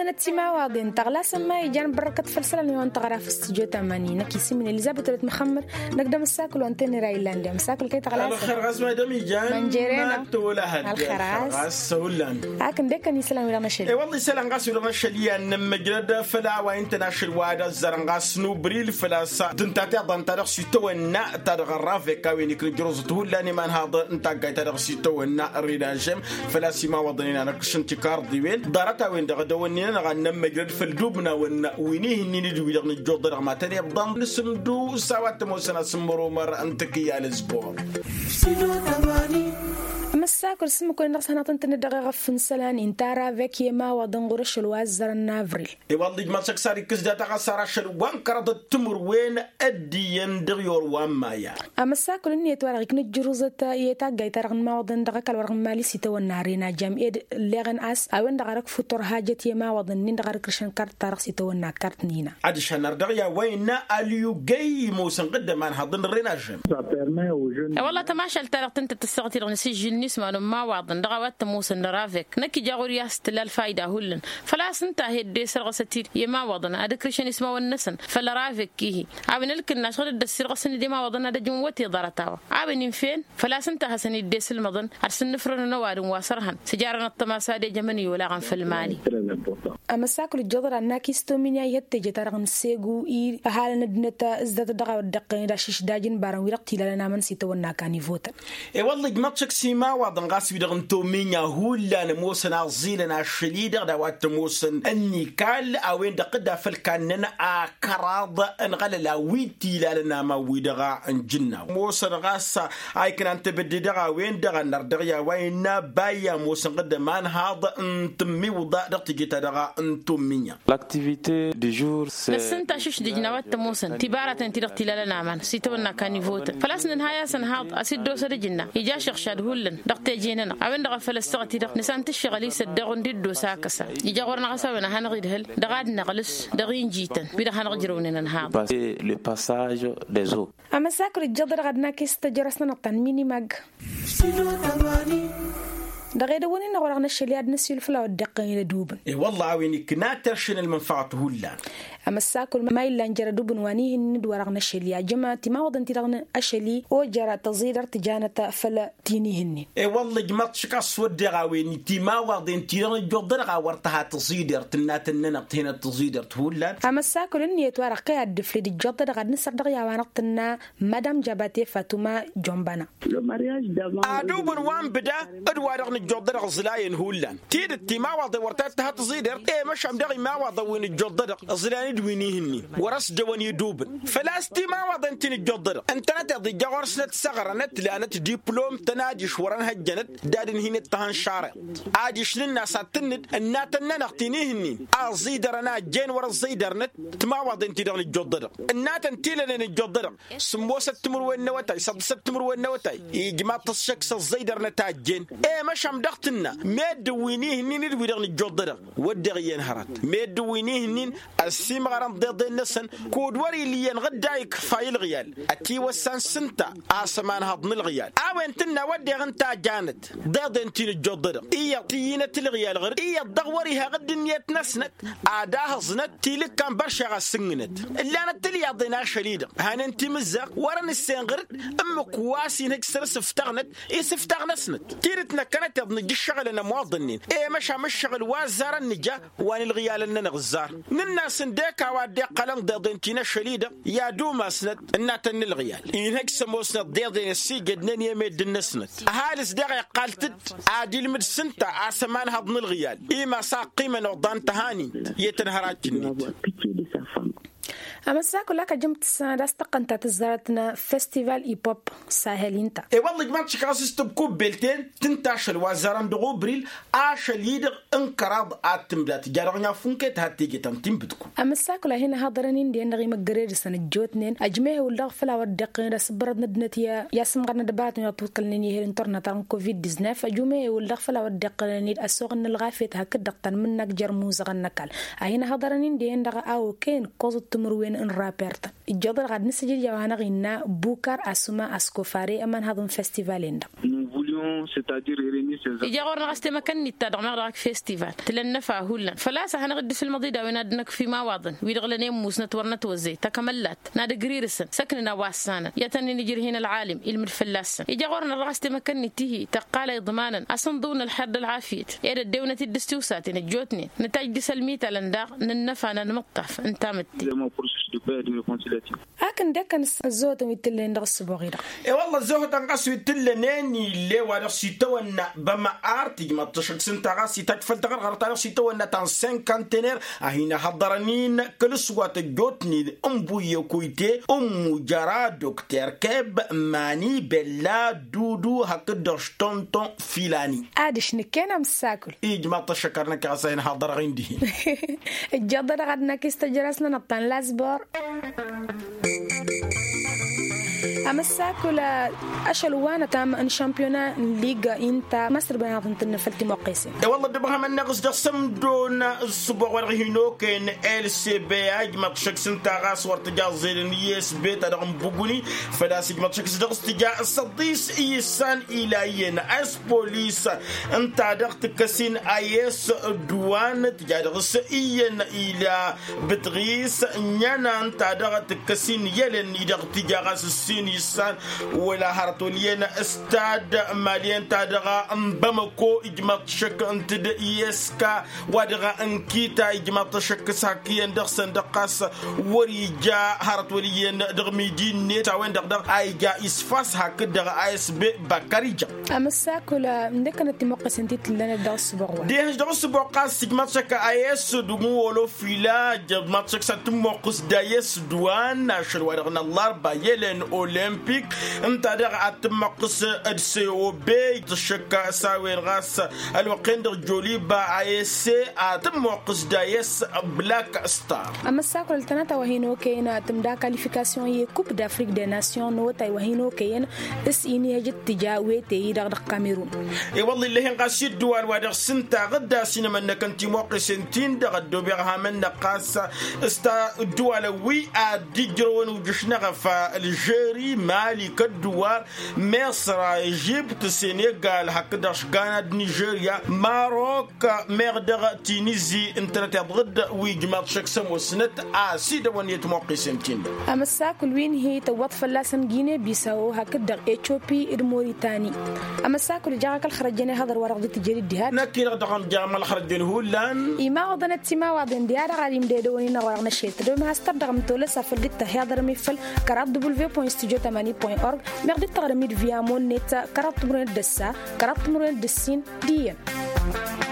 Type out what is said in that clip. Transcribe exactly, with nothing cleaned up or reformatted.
مواطنة مواطن تغلاس ما يجان بركة فلسلة اليوم تغرى في استجو تمانين كيسي من إليزابيث رت مخمر نقدر مساكل وانتني رايلانديا مساكل كي تغلاس الخرغاس ما دام يجان منجرينا تولها الخراس سهولان لكن ديك كان يسلم ولا مشي اي والله يسلم غاس ولا مشي لي ان مجرد فلا وانت ناشل وادا زرنغاس نوبريل فلا سا تنتاتي ضن تاريخ سيتو النا ترغرافي كاوين كرجروز تولاني من هذا انت قاعد تاريخ سيتو النا ريداجم فلا سيما وضنينا انا كشنتي كارد وين دارتا وين دغدوني انا غنم مجرد فالدوبنا وينيه ني ندوي دغ نجودر ما تاني بضم نسمدو سوات موسنا سمرو مر انت يا الاسبوع مساكل سمك كل نقص هنا تنتن دقيقة في سلان انتارا فيكي ما ودنغرش الوازر النافريل اي والله ما سكساري كزدا تغسر الشلوان كرد التمر وين ادي يندغيور وامايا مساكل اني توارغ نجروزة يتاقى يترغن ما ودن دقيقة الورغن مالي سيتا والنارينا جامعي لغن اس اوين دغارك فتور حاجة يما ودن نين دغارك رشان كارت تارغ سيتا والنا كارت نينا عاد شانر دغيا وين اليو جاي موسن قدم عن هضن الريناجم والله تماشى التارغ تنت تستغطي رغنسي جلني اسمه ما واضن دغوات موسى نرافك نكي جاغور ياستل الفايده هولن فلا سنتا هدي سرغستي يما واضن ادكريشن اسمه والنسن فلا رافك كيه عابن لكن شغل السرغسن دي ما واضن د جموتي ضرتاوا عابن فين فلا سنتا حسن يدي سلمضن ارسن نفرن نوار واسرهن سجارنا التماسا دي جمني ولا غن في المالي اما ساكل الجدر اناكيستو من يتجي ترغن سيغو اي حال ندنتا ازدت دغا دقين داشش داجن بارن ويرقتي لنا من سيتو كاني فوت اي والله جمتك سيما واضن غاسي بدغن تومينيا هولا نموسن عزيلنا الشليدة دوات موسن النيكال اوين دقدا فالكاننا اكراض انغللا ويتي لنا ما ويدغا انجنا موسن غاسا اي كان انت بدي دغا وين دغا نردغيا وين بايا موسن قد مان هذا انتمي وضع دقتي دغا انتومينيا لاكتيفيتي دي جور سي بس انت شش دي جنوات موسن تبارة انت دقتي لنا من سيتونا كاني فوت فلاسن نهاية سن هاد اسيد دوسه دجنا يجا شخشاد هولن دقتي جيننا اوين دغا فلسطغتي دق نسان تشغلي سدغون ددو ساكسا يجاورنا غساونا هنغيد هل دغاد نغلس دغين جيتن بيد هنغجروننا نها باسي لو باساج دي زو اما ساكل الجدر غدنا كيستجرسنا نطن ميني ماغ دغيدا وني نغرغنا الشلياد نسيل فلا الدقين دوبن اي والله عاويني كنا ترشن المنفعه هولا اما الساكل ما إلا نجرى دوبن وانيه ند ورغنا الشلياد جما تما ودن ترغنا الشلي او جرى تزيدر تجانه فلا تينيهن اي والله جمات شكا سود عاويني تما ودن تيرن جودر ورتها تزيدر تناتن هنا تزيدر هولا اما الساكل اني يتورق قياد دفلي دي جودر غد نسر دغيا وانقتنا مدام جاباتي فاطمه جنبنا ادوبن وان بدا ادوار جودر غزلاين هولان تيد التما وض ورتها تزيدر اي مش ام دغي ما وض وين جودر غزلاين دوينيهني ورس دواني دوبن فلاستي ما وض انت جودر انت نتضي جورسنه صغرنت لانت دبلوم تنادي شورن هجنت دادن هنا تهان شارع عادي شلنا ساتند الناتن نختينيهني ازيدر انا جين ور الزيدرنت تما وض انت دغي جودر الناتن تيلن جودر سموسه تمر وين نوتاي صدسه تمر وين نوتاي يجما تشكس الزيدر نتاجين اي مش دقتنا ما دوينيه نين دويدغني جودر ودغيان هرات ما دوينيه نين السيم غرام ضد النسن كود وري لي غدايك فايل غيال اتي وسان سنتا اسمان هضن الغيال او انتنا ودغ انت جانت ضد انت الجودر اي تينه الغيال غير اي دغوريها غد نيت نسنت عادها زنت تيلك كان برشا غسنت الا انا تلي عضينا شديده هان انت مزق ورن السنغرت ام قواسي نكسر سفتغنت اي سفتغنسنت تيرتنا كانت نجي الشغل انا موظنين ايه مش مش شغل وازار النجا وان الغيال اننا غزار الناس نديكا وادي قلم ضدنتينا شليده يا دوما سند اناتن الغيال ينك سموسنا ضدين السيجد نن يمد النسنت هالس دغي قالت عادي المدسنتا اسمان هضن الغيال اي ما ساق قيمه نوضان تهاني يتنهراجني اما ساكل لك جمت السنه استقنت تزارتنا فيستيفال اي بوب ساهلينتا اي والله جماعه شكاس تبكوب بلتين تنتاشل وزارن دغو بريل اشل يدغ انقراض اتمدات جارغنا فونكت هاتيجي تمتم بدكم اما ساكل هنا هضرنين دي نغي مغرير سنه جوتنين اجمه ولغ فلا ودقين سبرد ندنتيا ياسمغنا دبات يطلقني هي انترنت عن كوفيد تسعطاش اجمه ولغ فلا ودقين اسوغن الغافيت هكدقتن منك جرموز غنكل هنا هضرنين دي ندغ او كين كوز تمروين ين إن رابرتا الجدر غاد نسجل جوانا غينا بوكر أسما أسكوفاري أمان هذون فستيفالين دا c'est-à-dire réunir ces يجي غورنا غستي مكان نتادع نغرق فيستيفال تلنا فاهولا فلا سهنا غد في الماضي دا وينادنك في ما واضن ويدغلنا يموس نتورنا توزي تكملات ناد غريرسن سكننا واسانا يتني نجري هنا العالم علم الفلاسن يجي غورنا غستي مكان نتيه تقالي ضمانا أصندون الحد العافية يا الدونة الدستوسات نجوتني نتاج دي سلميتا لندا ننفعنا نمطف انتامتي لكن ده كان الزوت ويتلي ندرس بغيره إيه والله الزوت انقص ويتلي ناني اللي وانا سيتونا بما ارتي ما تشك سنت غاسي تكفل تغر غرطا سيتونا تان خمسين كونتينر هنا حضرنين كل سوات جوتني ام بويو كويتي ام جرا دكتور كب ماني بلا دودو هكذا شطنطن فيلاني ادش نكنا مساكل ايج ما تشكرنا كاسين حضر عندي الجدر غدنا كيستجرسنا نطن لازبر أما ساكل أشلوانا تام إن شامبيونا ليغا إنتا مصر بناظن تنفلتي موقيسين. والله دبها من نقص دقسم دون السبوع ورهينو كين إل سي بي أج ما تشكس انتغاس ورتجازين يس بيت أدغم بوغوني فلاسي ما تشكس دقس تجا الصديس إيسان إلهين أس بوليس انت دقت كسين أيس دوان تجا دقس إين إلى بتغيس نيانا انت دقت كسين يلن يدقت تجا غاس السين يسان ولا هرتولين استاد مالين تادغا بمكو إجماع شك انت يسكا ودغا انكيتا إجماع شك ساكين دقسن دقاس وريجا هرتولين دغميدين نيتا وين دغ ايجا اسفاس هكذا ايس بي بكاريجا اما ساكولا ندكنت موقسنتي لنا داس بغوا دي هج داس بوقاس إجماع شك ايس دغو ولو فيلا إجماع شك ساتموقس دايس دوان ناشر ودغنا الله بايلن اولمبيك انت دغ اتمقص السي او بي تشكا ساوي الغاس الوقندر جولي با ايس اتمقص دايس بلاك ستار اما ساكول التناتا وهينو كاين تمدا كاليفيكاسيون هي كوب دافريك دي ناسيون نو تاي وهينو كاين اس اني هجت تجاوي تي دغ كاميرون اي والله اللي هن قاس الدول ودغ سنتا غدا سينما انك انت موقع سنتين دغ دوبيرها من نقاس استا الدول وي اديجرون وجشنا فا الجيري مالي كدوار مصر ايجيبت السنغال هكذا غانا نيجيريا ماروك مغدغ تونسي انترنت غد ويجمع شكسم وسنت اسيد ونيت موقع سنتين اما ساكل وين هي توط فلاسن غيني بيساو هكذا ايثيوبي الموريتاني اما ساكل جاك الخرجني هذا ورق دي تجري دهات نكير دغم جام الخرجن هولان ايما ودنت سما ودن ديار غادي مديدوني نغرغنا شيت دو ما استدغم تولس فل دي هذا ميفل كرات دبليو بوينت ستوديو ثمانية دوت اورg مغدي تغرمي فيا مون نت كرات مرن دسا كرات مرن دسين دي